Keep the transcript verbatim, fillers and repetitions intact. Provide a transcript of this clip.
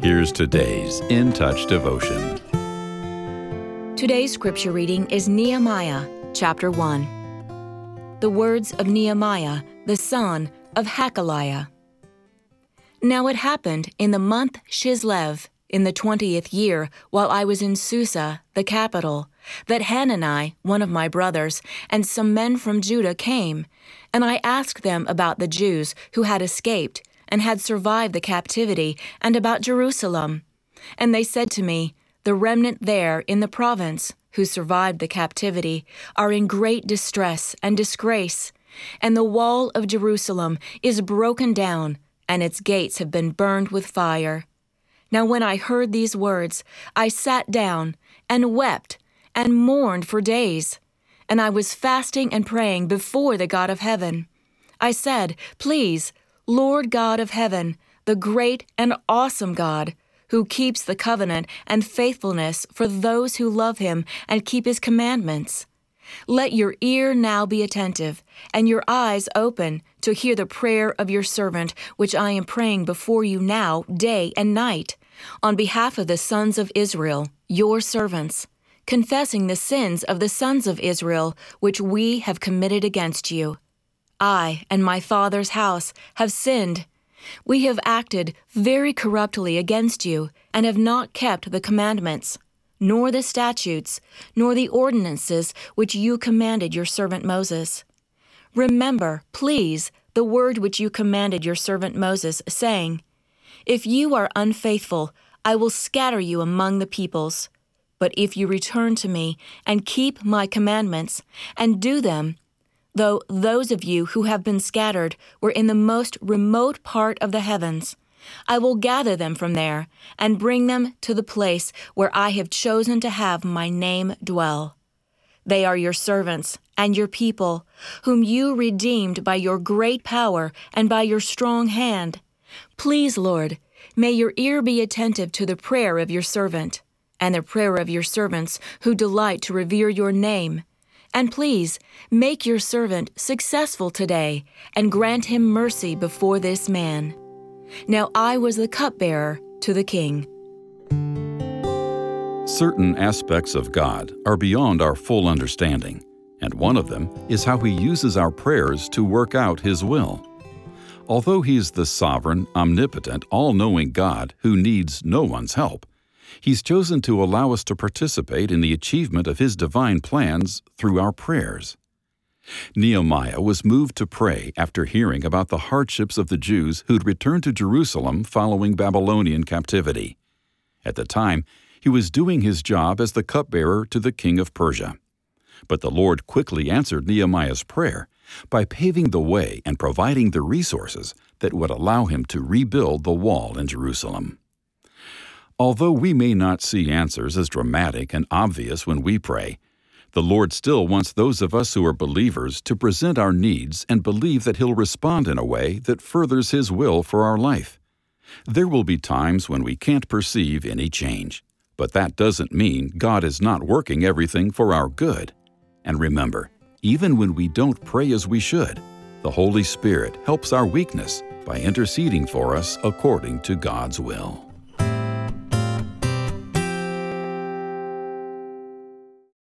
Here's today's In Touch devotion. Today's scripture reading is Nehemiah, chapter one. The words of Nehemiah, the son of Hakaliah. Now it happened in the month Chislev, in the twentieth year, while I was in Susa, the capital, that Hanani, one of my brothers, and some men from Judah came, and I asked them about the Jews who had escaped and had survived the captivity, and about Jerusalem. And they said to me, The remnant there in the province, who survived the captivity, are in great distress and disgrace, and the wall of Jerusalem is broken down, and its gates have been burned with fire. Now when I heard these words, I sat down and wept and mourned for days, and I was fasting and praying before the God of heaven. I said, Please, Lord God of heaven, the great and awesome God, who keeps the covenant and faithfulness for those who love him and keep his commandments. Let your ear now be attentive, and your eyes open to hear the prayer of your servant, which I am praying before you now, day and night, on behalf of the sons of Israel, your servants, confessing the sins of the sons of Israel, which we have committed against you. I and my father's house have sinned. We have acted very corruptly against you, and have not kept the commandments, nor the statutes, nor the ordinances which you commanded your servant Moses. Remember, please, the word which you commanded your servant Moses, saying, If you are unfaithful, I will scatter you among the peoples. But if you return to me and keep my commandments and do them, though those of you who have been scattered were in the most remote part of the heavens, I will gather them from there and bring them to the place where I have chosen to have my name dwell. They are your servants and your people, whom you redeemed by your great power and by your strong hand. Please, Lord, may your ear be attentive to the prayer of your servant, and the prayer of your servants who delight to revere your name. And please, make your servant successful today, and grant him mercy before this man. Now I was the cupbearer to the king. Certain aspects of God are beyond our full understanding, and one of them is how he uses our prayers to work out his will. Although he is the sovereign, omnipotent, all-knowing God who needs no one's help, he's chosen to allow us to participate in the achievement of his divine plans through our prayers. Nehemiah was moved to pray after hearing about the hardships of the Jews who'd returned to Jerusalem following Babylonian captivity. At the time, he was doing his job as the cupbearer to the king of Persia. But the Lord quickly answered Nehemiah's prayer by paving the way and providing the resources that would allow him to rebuild the wall in Jerusalem. Although we may not see answers as dramatic and obvious when we pray, the Lord still wants those of us who are believers to present our needs and believe that he'll respond in a way that furthers his will for our life. There will be times when we can't perceive any change, but that doesn't mean God is not working everything for our good. And remember, even when we don't pray as we should, the Holy Spirit helps our weakness by interceding for us according to God's will.